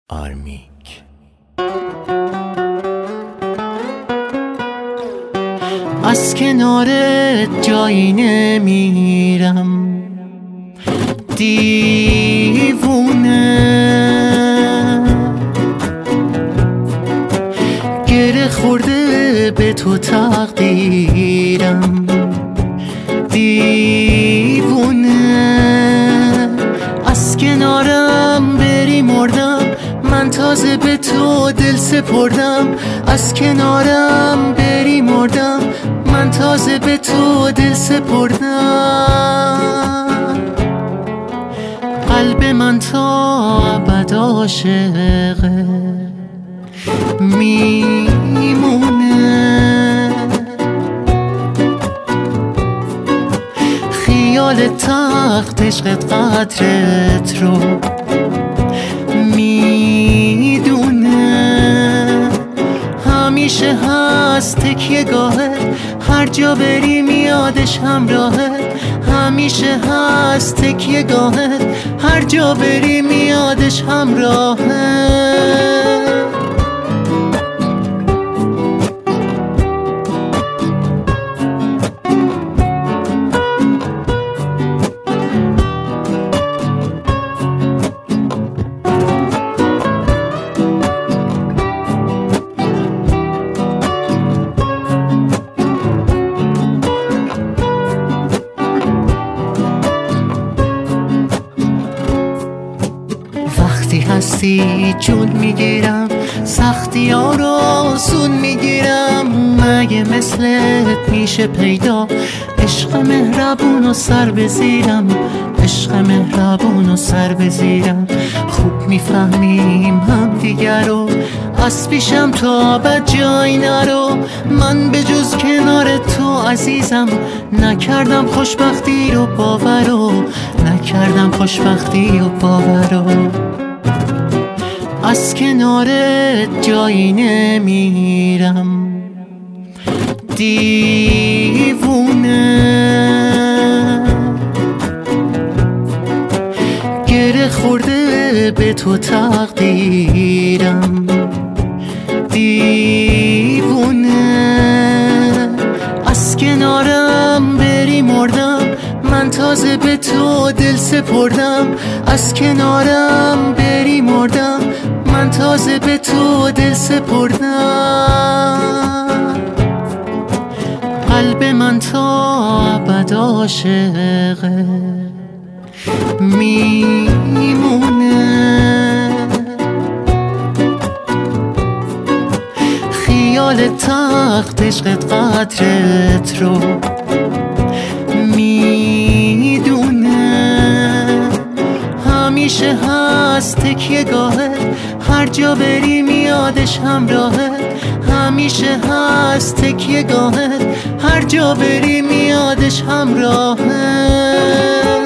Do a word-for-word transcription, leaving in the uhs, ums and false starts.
آرمیک. از کنارت جایی نمیرم دیوونه، گره خورده به تو تقدیرم دیوونه. از کنارم بری مردم، من تازه به تو دل سپردم. از کنارم بری مردم، من تازه به تو دل سپردم. قلب من تا ابد عاشقه میمونه. خیال تخت عشقت قدرت رو میدونه. همیشه هست تکیه گاهه، هر جا بری میادش همراهه. همیشه هست تکیه گاهه، هر جا بری میادش همراهه. وقتی هستی جون میگیرم، سختی ها رو آسون میگیرم. مگه مثلت میشه پیدا عشق مهربون و سر بزیرم؟ عشق مهربون و سر بزیرم. خوب میفهمیم هم دیگر رو، از پیشم تا ابد جای نرو. من به جز کنار تو عزیزم نکردم خوشبختی رو باورو، نکردم خوشبختی رو باورو. از کنارت جایی نمیرم دیوونه، گره خورده به تو تقدیرم دیوونه. از کنارم بری مردم، من تازه به تو دل سپردم. از کنارم بری مردم، من تازه به تو دل سپردم. قلب من تا ابد عاشقه میمونه. خیال تخت عشقت قدرت رو میدونه. همیشه هست تکیه گاهه، هر جا بری میادش همراهه. همیشه هست تکیه گاهه، هر جا بری میادش همراهه.